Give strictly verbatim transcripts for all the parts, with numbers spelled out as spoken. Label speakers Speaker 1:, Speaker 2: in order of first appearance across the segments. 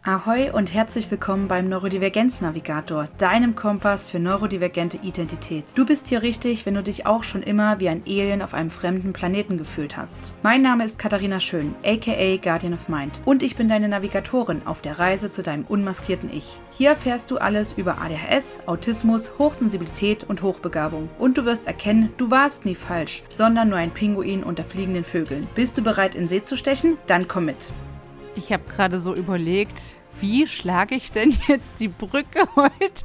Speaker 1: Ahoi und herzlich willkommen beim Neurodivergenz-Navigator, deinem Kompass für neurodivergente Identität. Du bist hier richtig, wenn du dich auch schon immer wie ein Alien auf einem fremden Planeten gefühlt hast. Mein Name ist Katharina Schön, aka Guardian of Mind, und ich bin deine Navigatorin auf der Reise zu deinem unmaskierten Ich. Hier erfährst du alles über A D H S, Autismus, Hochsensibilität und Hochbegabung. Und du wirst erkennen, du warst nie falsch, sondern nur ein Pinguin unter fliegenden Vögeln. Bist du bereit, in See zu stechen? Dann komm mit.
Speaker 2: Ich habe gerade so überlegt, wie schlage ich denn jetzt die Brücke heute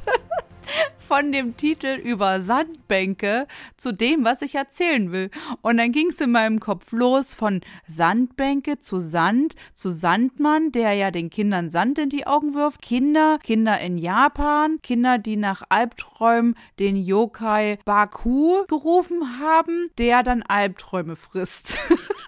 Speaker 2: von dem Titel über Sandbänke zu dem, was ich erzählen will. Und dann ging es in meinem Kopf los von Sandbänke zu Sand, zu Sandmann, der ja den Kindern Sand in die Augen wirft. Kinder, Kinder in Japan, Kinder, die nach Albträumen den Yokai Baku gerufen haben, der dann Albträume frisst.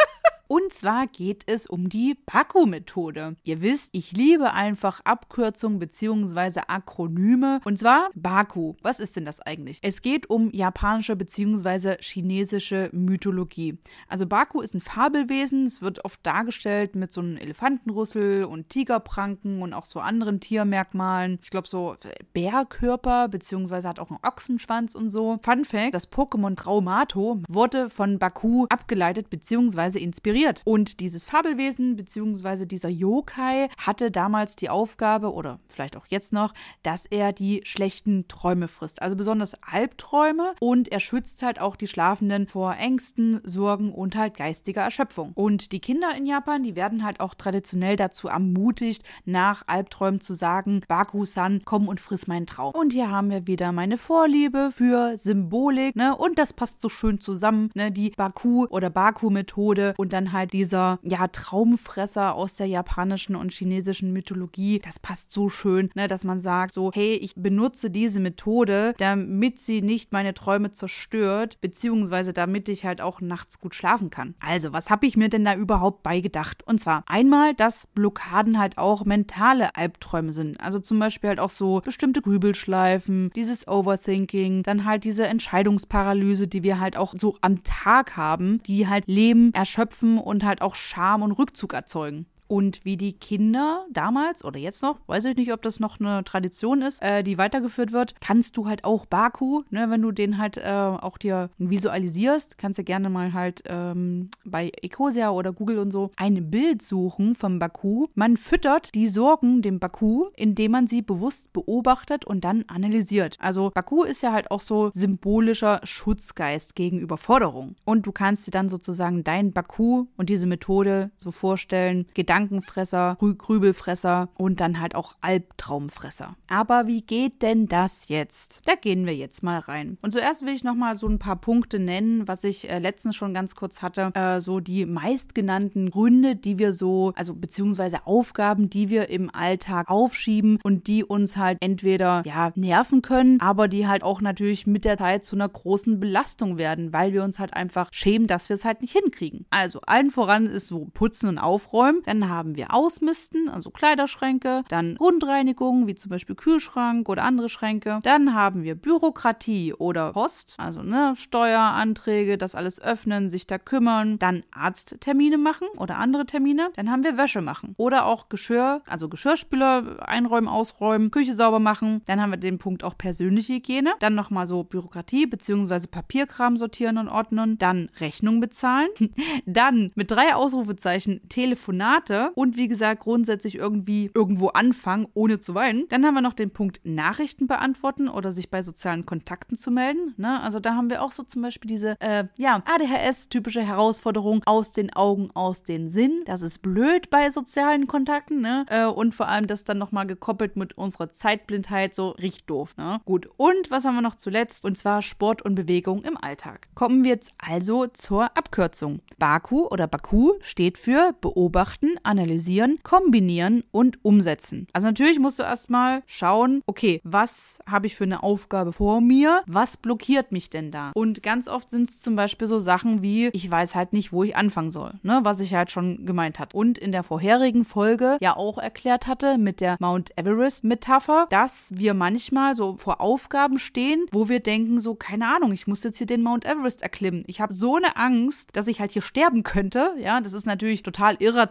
Speaker 2: Und zwar geht es um die Baku-Methode. Ihr wisst, ich liebe einfach Abkürzungen bzw. Akronyme. Und zwar Baku. Was ist denn das eigentlich? Es geht um japanische bzw. chinesische Mythologie. Also Baku ist ein Fabelwesen. Es wird oft dargestellt mit so einem Elefantenrüssel und Tigerpranken und auch so anderen Tiermerkmalen. Ich glaube so Bärkörper bzw. hat auch einen Ochsenschwanz und so. Fun Fact, das Pokémon Traumato wurde von Baku abgeleitet bzw. inspiriert. Und dieses Fabelwesen bzw. dieser Yokai hatte damals die Aufgabe, oder vielleicht auch jetzt noch, dass er die schlechten Träume frisst. Also besonders Albträume, und er schützt halt auch die Schlafenden vor Ängsten, Sorgen und halt geistiger Erschöpfung. Und die Kinder in Japan, die werden halt auch traditionell dazu ermutigt, nach Albträumen zu sagen, Baku-san, komm und friss meinen Traum. Und hier haben wir wieder meine Vorliebe für Symbolik, ne? Und das passt so schön zusammen, ne? Die Baku- oder Baku-Methode und dann halt dieser, ja, Traumfresser aus der japanischen und chinesischen Mythologie. Das passt so schön, ne, dass man sagt so, hey, ich benutze diese Methode, damit sie nicht meine Träume zerstört, beziehungsweise damit ich halt auch nachts gut schlafen kann. Also, was habe ich mir denn da überhaupt beigedacht? Und zwar einmal, dass Blockaden halt auch mentale Albträume sind. Also zum Beispiel halt auch so bestimmte Grübelschleifen, dieses Overthinking, dann halt diese Entscheidungsparalyse, die wir halt auch so am Tag haben, die halt Leben erschöpfen und halt auch Scham und Rückzug erzeugen. Und wie die Kinder damals oder jetzt noch, weiß ich nicht, ob das noch eine Tradition ist, äh, die weitergeführt wird, kannst du halt auch Baku, ne, wenn du den halt äh, auch dir visualisierst, kannst du gerne mal halt ähm, bei Ecosia oder Google und so ein Bild suchen vom Baku. Man füttert die Sorgen dem Baku, indem man sie bewusst beobachtet und dann analysiert. Also Baku ist ja halt auch so symbolischer Schutzgeist gegen Überforderung. Und du kannst dir dann sozusagen deinen Baku und diese Methode so vorstellen, Gedanken Gedankenfresser, Grü- Grübelfresser und dann halt auch Albtraumfresser. Aber wie geht denn das jetzt? Da gehen wir jetzt mal rein. Und zuerst will ich nochmal so ein paar Punkte nennen, was ich äh, letztens schon ganz kurz hatte. Äh, so die meistgenannten Gründe, die wir so, also beziehungsweise Aufgaben, die wir im Alltag aufschieben und die uns halt entweder, ja, nerven können, aber die halt auch natürlich mit der Zeit zu einer großen Belastung werden, weil wir uns halt einfach schämen, dass wir es halt nicht hinkriegen. Also allen voran ist so Putzen und Aufräumen. Dann haben wir Ausmisten, also Kleiderschränke, dann Grundreinigung, wie zum Beispiel Kühlschrank oder andere Schränke. Dann haben wir Bürokratie oder Post, also ne, Steueranträge, das alles öffnen, sich da kümmern. Dann Arzttermine machen oder andere Termine. Dann haben wir Wäsche machen oder auch Geschirr, also Geschirrspüler einräumen, ausräumen, Küche sauber machen. Dann haben wir den Punkt auch persönliche Hygiene. Dann nochmal so Bürokratie bzw. Papierkram sortieren und ordnen. Dann Rechnung bezahlen. Dann mit drei Ausrufezeichen Telefonate. Und wie gesagt, grundsätzlich irgendwie irgendwo anfangen, ohne zu weinen. Dann haben wir noch den Punkt Nachrichten beantworten oder sich bei sozialen Kontakten zu melden. Ne? Also da haben wir auch so zum Beispiel diese äh, ja, A D H S-typische Herausforderung, aus den Augen, aus den Sinn. Das ist blöd bei sozialen Kontakten. Ne? Äh, und vor allem das dann nochmal gekoppelt mit unserer Zeitblindheit, so richtig doof. Ne? Gut, und was haben wir noch zuletzt? Und zwar Sport und Bewegung im Alltag. Kommen wir jetzt also zur Abkürzung. Baku oder Baku steht für Beobachten, analysieren, kombinieren und umsetzen. Also natürlich musst du erstmal schauen, okay, was habe ich für eine Aufgabe vor mir? Was blockiert mich denn da? Und ganz oft sind es zum Beispiel so Sachen wie, ich weiß halt nicht, wo ich anfangen soll, ne? Was ich halt schon gemeint hatte. Und in der vorherigen Folge ja auch erklärt hatte mit der Mount Everest-Metapher, dass wir manchmal so vor Aufgaben stehen, wo wir denken so, keine Ahnung, ich muss jetzt hier den Mount Everest erklimmen. Ich habe so eine Angst, dass ich halt hier sterben könnte. Ja, das ist natürlich total irrational.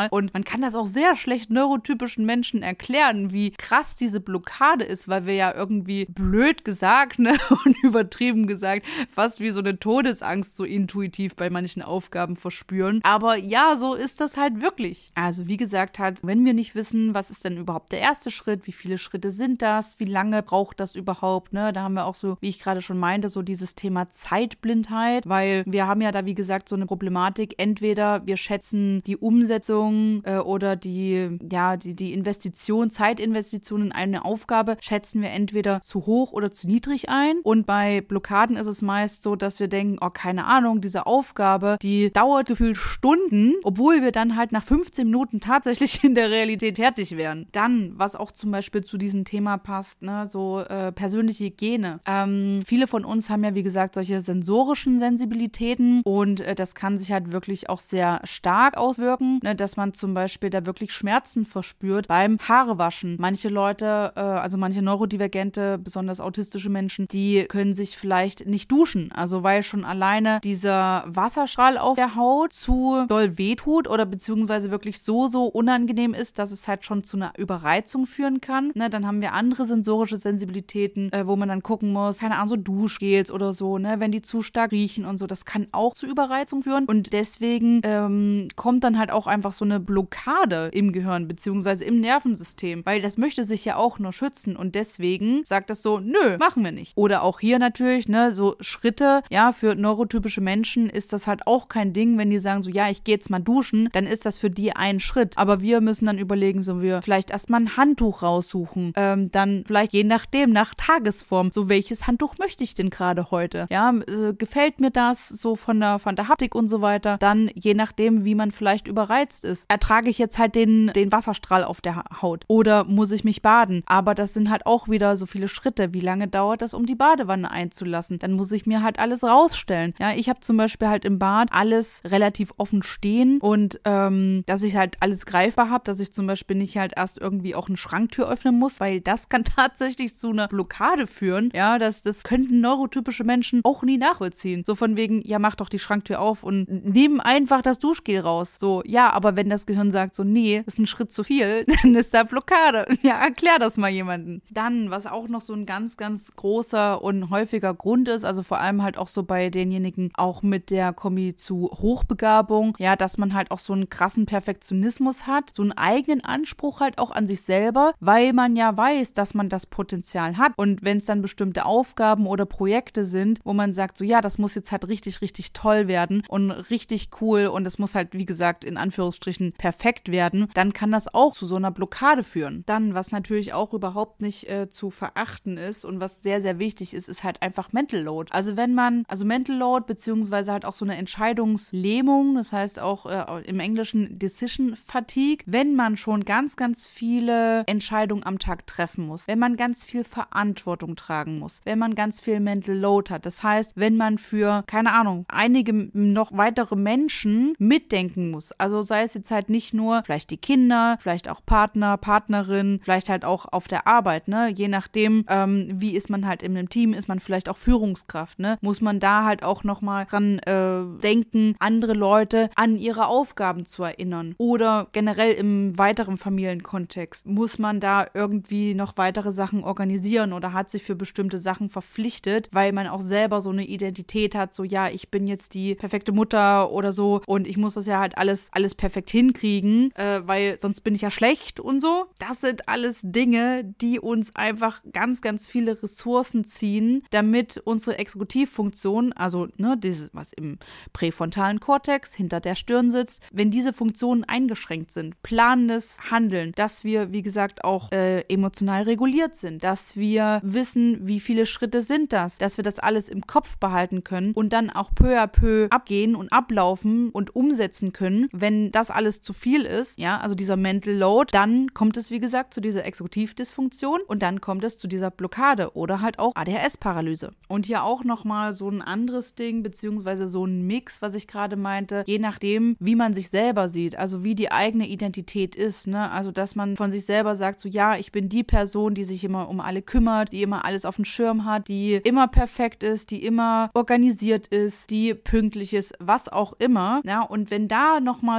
Speaker 2: Ne? Und man kann das auch sehr schlecht neurotypischen Menschen erklären, wie krass diese Blockade ist, weil wir ja irgendwie blöd gesagt, ne, und übertrieben gesagt, fast wie so eine Todesangst so intuitiv bei manchen Aufgaben verspüren. Aber ja, so ist das halt wirklich. Also wie gesagt, halt, wenn wir nicht wissen, was ist denn überhaupt der erste Schritt, wie viele Schritte sind das, wie lange braucht das überhaupt, ne, da haben wir auch so, wie ich gerade schon meinte, so dieses Thema Zeitblindheit, weil wir haben ja da, wie gesagt, so eine Problematik, entweder wir schätzen die Umsetzung äh, oder die, ja, die, die Investition, Zeitinvestition in eine Aufgabe, schätzen wir entweder zu hoch oder zu niedrig ein. Und bei Blockaden ist es meist so, dass wir denken, oh, keine Ahnung, diese Aufgabe, die dauert gefühlt Stunden, obwohl wir dann halt nach fünfzehn Minuten tatsächlich in der Realität fertig wären. Dann, was auch zum Beispiel zu diesem Thema passt, ne, so äh, persönliche Hygiene. Ähm, viele von uns haben ja, wie gesagt, solche sensorischen Sensibilitäten und äh, das kann sich halt wirklich auch sehr stark auswirken, ne, dass man zum Beispiel da wirklich Schmerzen verspürt beim Haarewaschen. Manche Leute, äh, also manche neurodivergente, besonders autistische Menschen, die können sich vielleicht nicht duschen, also weil schon alleine dieser Wasserstrahl auf der Haut zu doll wehtut oder beziehungsweise wirklich so, so unangenehm ist, dass es halt schon zu einer Überreizung führen kann. Ne, dann haben wir andere sensorische Sensibilitäten, äh, wo man dann gucken muss, keine Ahnung, so Duschgels oder so, ne, wenn die zu stark riechen und so, das kann auch zu Überreizung führen und deswegen ähm, kommt dann halt auch einfach so eine Blockade im Gehirn beziehungsweise im Nervensystem, weil das möchte sich ja auch nur schützen und deswegen sagt das so, nö, machen wir nicht. Oder auch hier natürlich, ne, so Schritte, ja, für neurotypische Menschen ist das halt auch kein Ding, wenn die sagen so, ja, ich gehe jetzt mal duschen, dann ist das für die ein Schritt, aber wir müssen dann überlegen, so wir vielleicht erstmal ein Handtuch raussuchen, ähm, dann vielleicht je nachdem, nach Tagesform, so welches Handtuch möchte ich denn gerade heute, ja, äh, gefällt mir das so von der, von der Haptik und so weiter, dann je nachdem, wie man vielleicht überreizt ist, ertrage ich jetzt halt den, den Wasserstrahl auf der Haut oder muss ich mich baden, aber das sind halt auch wieder so viele Schritte, wie lange dauert das, um die Badewanne einzulassen, dann muss ich mir halt alles rausstellen, ja, ich habe zum Beispiel halt im Bad alles relativ offen stehen und ähm, dass ich halt alles greifbar habe, dass ich zum Beispiel nicht halt erst irgendwie auch eine Schranktür öffnen muss, weil das kann tatsächlich zu einer Blockade führen, ja, das, das könnten neurotypische Menschen auch nie nachvollziehen, so von wegen, ja, mach doch die Schranktür auf und nimm einfach das Duschgel raus, so, ja, aber wenn das Gehirn sagt so, nee, ist ein Schritt zu viel, dann ist da Blockade, ja, erklär das mal jemandem. Dann, was auch noch so ein ganz, ganz großer und häufiger Grund ist, also vor allem halt auch so bei denjenigen auch mit der Kombi zu Hochbegabung, ja, dass man halt auch so einen krassen Perfektionismus hat, so einen eigenen Anspruch halt auch an sich selber, weil man ja weiß, dass man das Potenzial hat und wenn es dann bestimmte Aufgaben oder Projekte sind, wo man sagt so, ja, das muss jetzt halt richtig, richtig toll werden und richtig cool und es muss halt, wie gesagt, in Anführungsstrichen perfekt werden, dann kann das auch zu so einer Blockade führen. Dann, was natürlich auch überhaupt nicht äh, zu verachten ist und was sehr, sehr wichtig ist, ist halt einfach Mental Load. Also wenn man, also Mental Load beziehungsweise halt auch so eine Entscheidungslähmung, das heißt auch äh, im Englischen Decision Fatigue, wenn man schon ganz, ganz viele Entscheidungen am Tag treffen muss, wenn man ganz viel Verantwortung tragen muss, wenn man ganz viel Mental Load hat, das heißt, wenn man für, keine Ahnung, einige noch weitere Menschen mitdenken muss, also sei es jetzt halt nicht nur vielleicht die Kinder, vielleicht auch Partner, Partnerin, vielleicht halt auch auf der Arbeit, ne, je nachdem, ähm, wie ist man halt in einem Team, ist man vielleicht auch Führungskraft, ne, muss man da halt auch nochmal dran äh, denken, andere Leute an ihre Aufgaben zu erinnern oder generell im weiteren Familienkontext, muss man da irgendwie noch weitere Sachen organisieren oder hat sich für bestimmte Sachen verpflichtet, weil man auch selber so eine Identität hat, so ja, ich bin jetzt die perfekte Mutter oder so und ich muss das ja halt alles, alles perfekt hinkriegen, äh, weil sonst bin ich ja schlecht und so. Das sind alles Dinge, die uns einfach ganz, ganz viele Ressourcen ziehen, damit unsere Exekutivfunktion, also ne, dieses, was im präfrontalen Kortex hinter der Stirn sitzt, wenn diese Funktionen eingeschränkt sind, planendes Handeln, dass wir, wie gesagt, auch äh, emotional reguliert sind, dass wir wissen, wie viele Schritte sind das, dass wir das alles im Kopf behalten können und dann auch peu à peu abgehen und ablaufen und umsetzen können, wenn das alles zu viel ist, ja, also dieser Mental Load, dann kommt es, wie gesagt, zu dieser Exekutivdysfunktion und dann kommt es zu dieser Blockade oder halt auch A D H S-Paralyse. Und hier auch nochmal so ein anderes Ding, beziehungsweise so ein Mix, was ich gerade meinte, je nachdem, wie man sich selber sieht, also wie die eigene Identität ist, ne, also dass man von sich selber sagt, so ja, ich bin die Person, die sich immer um alle kümmert, die immer alles auf dem Schirm hat, die immer perfekt ist, die immer organisiert ist, die pünktlich ist, was auch immer, ja, und wenn da nochmal so ein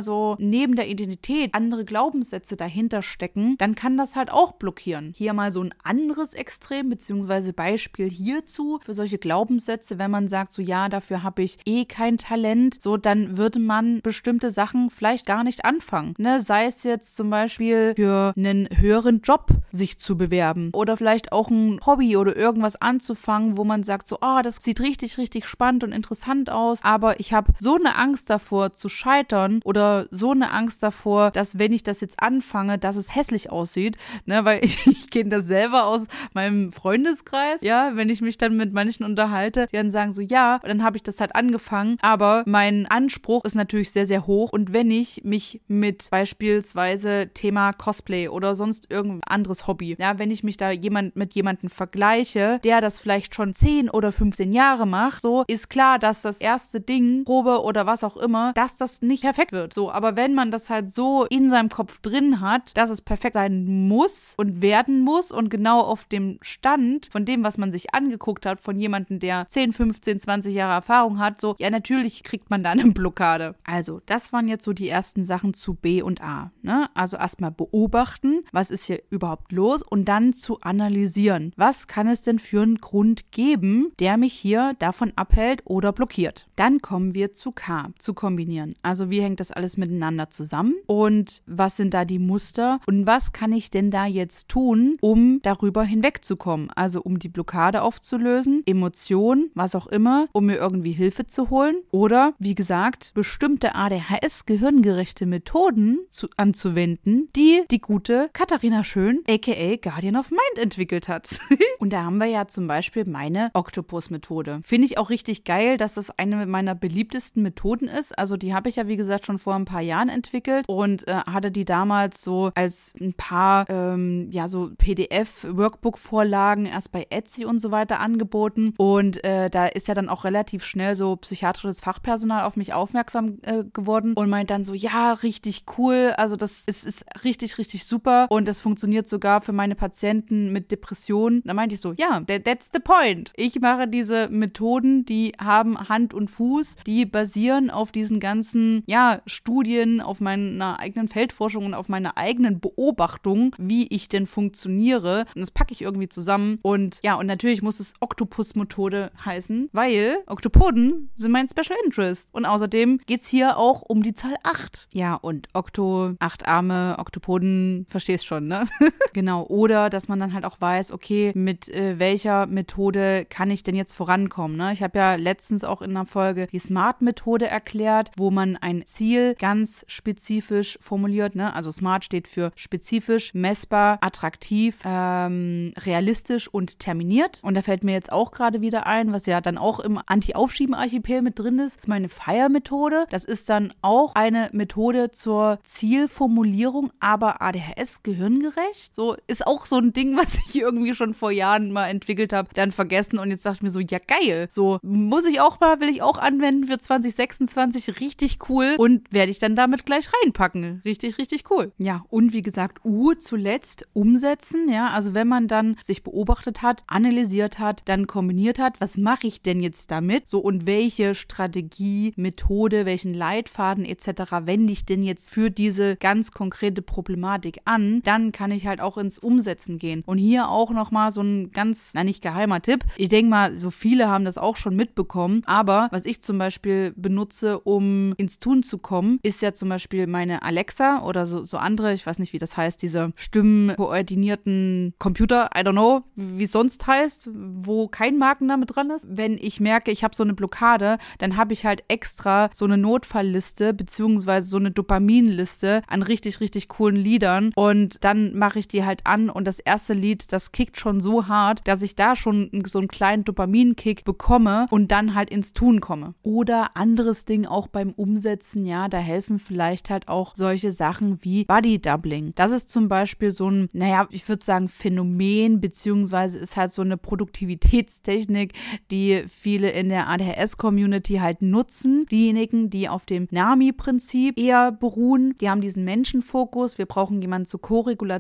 Speaker 2: neben der Identität andere Glaubenssätze dahinter stecken, dann kann das halt auch blockieren. Hier mal so ein anderes Extrem, beziehungsweise Beispiel hierzu für solche Glaubenssätze, wenn man sagt, so ja, dafür habe ich eh kein Talent, so dann würde man bestimmte Sachen vielleicht gar nicht anfangen. Ne? Sei es jetzt zum Beispiel für einen höheren Job sich zu bewerben oder vielleicht auch ein Hobby oder irgendwas anzufangen, wo man sagt, so, ah, oh, das sieht richtig, richtig spannend und interessant aus, aber ich habe so eine Angst davor zu scheitern oder so eine Angst davor, dass wenn ich das jetzt anfange, dass es hässlich aussieht, ne, weil ich, ich kenne das selber aus meinem Freundeskreis, ja, wenn ich mich dann mit manchen unterhalte, die dann sagen so, ja, dann habe ich das halt angefangen, aber mein Anspruch ist natürlich sehr, sehr hoch und wenn ich mich mit beispielsweise Thema Cosplay oder sonst irgendein anderes Hobby, ja, wenn ich mich da jemand mit jemandem vergleiche, der das vielleicht schon zehn oder fünfzehn Jahre macht, so, ist klar, dass das erste Ding, Probe oder was auch immer, dass das nicht perfekt wird, so, aber wenn man das halt so in seinem Kopf drin hat, dass es perfekt sein muss und werden muss und genau auf dem Stand von dem, was man sich angeguckt hat, von jemandem, der zehn, fünfzehn, zwanzig Jahre Erfahrung hat, so, ja, natürlich kriegt man da eine Blockade. Also, das waren jetzt so die ersten Sachen zu B und A, ne? Also erstmal beobachten, was ist hier überhaupt los und dann zu analysieren. Was kann es denn für einen Grund geben, der mich hier davon abhält oder blockiert? Dann kommen wir zu K, zu kombinieren. Also, wie hängt das alles miteinander zusammen und was sind da die Muster und was kann ich denn da jetzt tun, um darüber hinwegzukommen? Also, um die Blockade aufzulösen, Emotionen, was auch immer, um mir irgendwie Hilfe zu holen oder, wie gesagt, bestimmte A D H S-gehirngerechte Methoden zu, anzuwenden, die die gute Katharina Schön, aka Guardian of Mind, entwickelt hat. Und da haben wir ja zum Beispiel meine Oktopus-Methode. Finde ich auch richtig geil, dass das eine meiner beliebtesten Methoden ist. Also die habe ich ja, wie gesagt, schon vor ein paar Jahren entwickelt und äh, hatte die damals so als ein paar, ähm, ja, so P D F-Workbook-Vorlagen erst bei Etsy und so weiter angeboten. Und äh, da ist ja dann auch relativ schnell so psychiatrisches Fachpersonal auf mich aufmerksam äh, geworden und meint dann so, ja, richtig cool, also das ist, ist richtig, richtig super und das funktioniert sogar für meine Patienten mit Depressionen. Da meinte ich so, ja, that, that's the point. Ich mache diese Methoden, die haben Hand und Fuß, die basieren auf diesen ganzen, ja, Studien, auf meiner eigenen Feldforschung und auf meiner eigenen Beobachtung, wie ich denn funktioniere. Und das packe ich irgendwie zusammen und ja, und natürlich muss es Oktopus-Methode heißen, weil Oktopoden sind mein Special Interest. Und außerdem geht es hier auch um die Zahl acht. Ja, und Okto, acht Arme, Oktopoden, verstehst schon, ne? Genau. Oder, dass man dann halt auch weiß, okay, mit äh, welcher Methode kann ich denn jetzt vorankommen, ne? Ich habe ja letztens auch in einer Folge die SMART-Methode erklärt, wo man ein Ziel ganz spezifisch formuliert, ne? Also SMART steht für spezifisch, messbar, attraktiv, ähm, realistisch und terminiert. Und da fällt mir jetzt auch gerade wieder ein, was ja dann auch im Anti-Aufschieben-Archipel mit drin ist, ist meine FIRE-Methode. Das ist dann auch eine Methode zur Zielformulierung, aber A D H S-gehirngerecht. So ist auch so ein Ding, was ich irgendwie schon vor Jahren mal entwickelt habe, dann vergessen und jetzt dachte ich mir so, ja geil, so muss ich auch mal, will ich auch anwenden für zwanzig sechsundzwanzig, richtig cool und werde ich dann damit gleich reinpacken. Richtig, richtig cool. Ja, und wie gesagt, U zuletzt umsetzen, ja, also wenn man dann sich beobachtet hat, analysiert hat, dann kombiniert hat, was mache ich denn jetzt damit? So, und welche Strategie, Methode, welchen Leitfaden et cetera wende ich denn jetzt für diese ganz konkrete Problematik an? Dann kann ich halt auch ins Umsetzen gehen. Und hier auch nochmal so ein ganz, na nicht geheimer Tipp. Ich denke mal, so viele haben das auch schon mitbekommen, aber was ich zum Beispiel benutze, um ins Tun zu kommen, ist ja zum Beispiel meine Alexa oder so, so andere, ich weiß nicht, wie das heißt, diese stimmenkoordinierten Computer, I don't know, wie es sonst heißt, wo kein Markenname dran ist. Wenn ich merke, ich habe so eine Blockade, dann habe ich halt extra so eine Notfallliste beziehungsweise so eine Dopaminliste an richtig, richtig coolen Liedern und dann mache ich die halt an und das erste Lied, das kickt schon so hart, dass ich da schon so einen kleinen Dopaminkick bekomme und dann halt ins Tun komme. Oder anderes Ding auch beim Umsetzen, ja, da helfen vielleicht halt auch solche Sachen wie Body Doubling. Das ist zum Beispiel so ein, naja, ich würde sagen Phänomen, beziehungsweise ist halt so eine Produktivitätstechnik, die viele in der A D H S-Community halt nutzen. Diejenigen, die auf dem NAMI-Prinzip eher beruhen, die haben diesen Menschenfokus. Wir brauchen jemanden zur Koregulation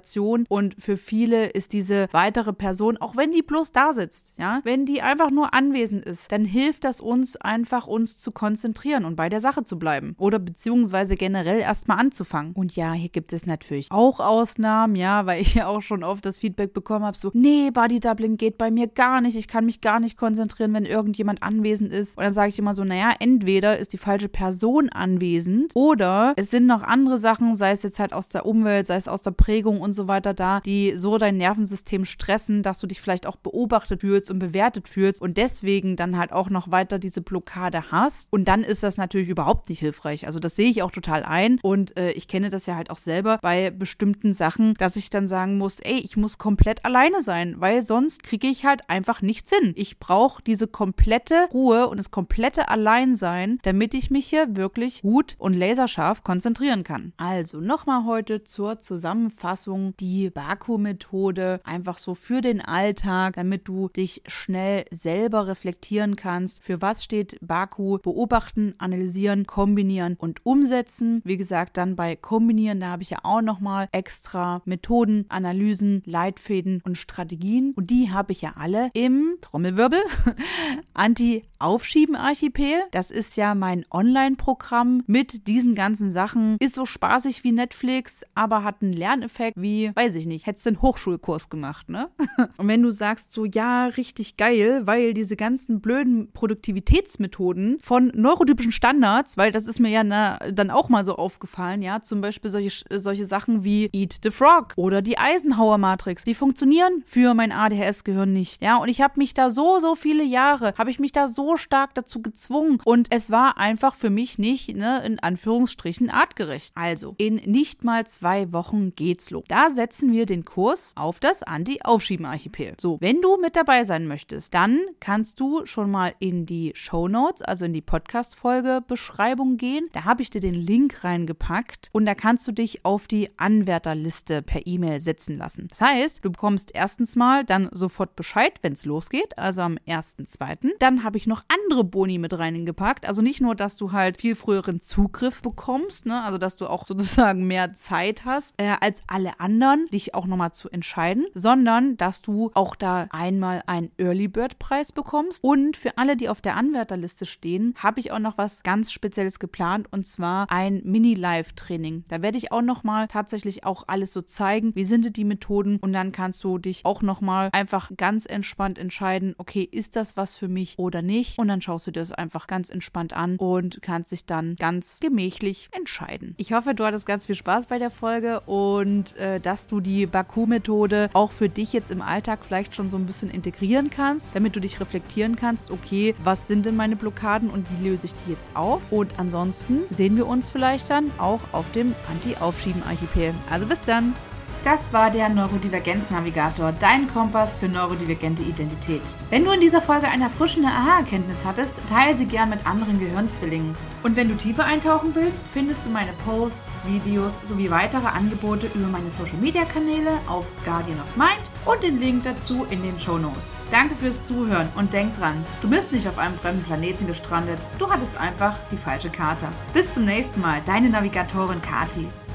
Speaker 2: Und für viele ist diese weitere Person, auch wenn die bloß da sitzt, ja, wenn die einfach nur anwesend ist, dann hilft das uns einfach, uns zu konzentrieren und bei der Sache zu bleiben. Oder beziehungsweise generell erstmal anzufangen. Und ja, hier gibt es natürlich auch Ausnahmen, ja, weil ich ja auch schon oft das Feedback bekommen habe, so, nee, Bodydoubling geht bei mir gar nicht, ich kann mich gar nicht konzentrieren, wenn irgendjemand anwesend ist. Und dann sage ich immer so, naja, entweder ist die falsche Person anwesend oder es sind noch andere Sachen, sei es jetzt halt aus der Umwelt, sei es aus der Prägung und so weiter da, die so dein Nervensystem stressen, dass du dich vielleicht auch beobachtet fühlst und bewertet fühlst und deswegen dann halt auch noch weiter diese Blockade hast. Und dann ist das natürlich überhaupt nicht hilfreich. Also das sehe ich auch total ein und äh, ich kenne das ja halt auch selber bei bestimmten Sachen, dass ich dann sagen muss, ey, ich muss komplett alleine sein, weil sonst kriege ich halt einfach nichts hin. Ich brauche diese komplette Ruhe und das komplette Alleinsein, damit ich mich hier wirklich gut und laserscharf konzentrieren kann. Also nochmal heute zur Zusammenfassung die Baku-Methode, einfach so für den Alltag, damit du dich schnell selber reflektieren kannst. Für was steht Baku? Beobachten, analysieren, kombinieren und umsetzen. Wie gesagt, dann bei Kombinieren, da habe ich ja auch nochmal extra Methoden, Analysen, Leitfäden und Strategien. Und die habe ich ja alle im Trommelwirbel Anti-Aufschieben-Archipel. Das ist ja mein Online-Programm mit diesen ganzen Sachen. Ist so spaßig wie Netflix, aber hat einen Lerneffekt wie, weiß ich nicht, hättest du einen Hochschulkurs gemacht, ne? Und wenn du sagst so, ja, richtig geil, weil diese ganzen blöden Produktivitätsmethoden von neurotypischen Standards, weil das ist mir ja na, dann auch mal so aufgefallen, ja, zum Beispiel solche, solche Sachen wie Eat the Frog oder die Eisenhower-Matrix, die funktionieren für mein A D H S-Gehirn nicht, ja, und ich habe mich da so, so viele Jahre, habe ich mich da so stark dazu gezwungen und es war einfach für mich nicht, ne, in Anführungsstrichen artgerecht. Also, in nicht mal zwei Wochen geht's los. Da setzen wir den Kurs auf das Anti-Aufschieben-Archipel. So, wenn du mit dabei sein möchtest, dann kannst du schon mal in die Shownotes, also in die Podcast-Folge-Beschreibung gehen. Da habe ich dir den Link reingepackt und da kannst du dich auf die Anwärterliste per E-Mail setzen lassen. Das heißt, du bekommst erstens mal dann sofort Bescheid, wenn es losgeht, also am ersten zweiten Dann habe ich noch andere Boni mit reingepackt. Also nicht nur, dass du halt viel früheren Zugriff bekommst, ne? Also dass du auch sozusagen mehr Zeit hast äh, als alle anderen, dich auch nochmal zu entscheiden, sondern dass du auch da einmal einen Early Bird Preis bekommst. Und für alle, die auf der Anwärterliste stehen, habe ich auch noch was ganz Spezielles geplant und zwar ein Mini-Live-Training. Da werde ich auch nochmal tatsächlich auch alles so zeigen, wie sind die Methoden und dann kannst du dich auch nochmal einfach ganz entspannt entscheiden, okay, ist das was für mich oder nicht? Und dann schaust du dir das einfach ganz entspannt an und kannst dich dann ganz gemächlich entscheiden. Ich hoffe, du hattest ganz viel Spaß bei der Folge und äh, dass du die Baku-Methode auch für dich jetzt im Alltag vielleicht schon so ein bisschen integrieren kannst, damit du dich reflektieren kannst, okay, was sind denn meine Blockaden und wie löse ich die jetzt auf? Und ansonsten sehen wir uns vielleicht dann auch auf dem Anti-Aufschieben-Archipel. Also bis dann!
Speaker 1: Das war der Neurodivergenz-Navigator, dein Kompass für neurodivergente Identität. Wenn du in dieser Folge eine erfrischende Aha-Erkenntnis hattest, teile sie gern mit anderen Gehirnzwillingen. Und wenn du tiefer eintauchen willst, findest du meine Posts, Videos sowie weitere Angebote über meine Social-Media-Kanäle auf Guardian of Mind und den Link dazu in den Shownotes. Danke fürs Zuhören und denk dran, du bist nicht auf einem fremden Planeten gestrandet, du hattest einfach die falsche Karte. Bis zum nächsten Mal, deine Navigatorin Kati.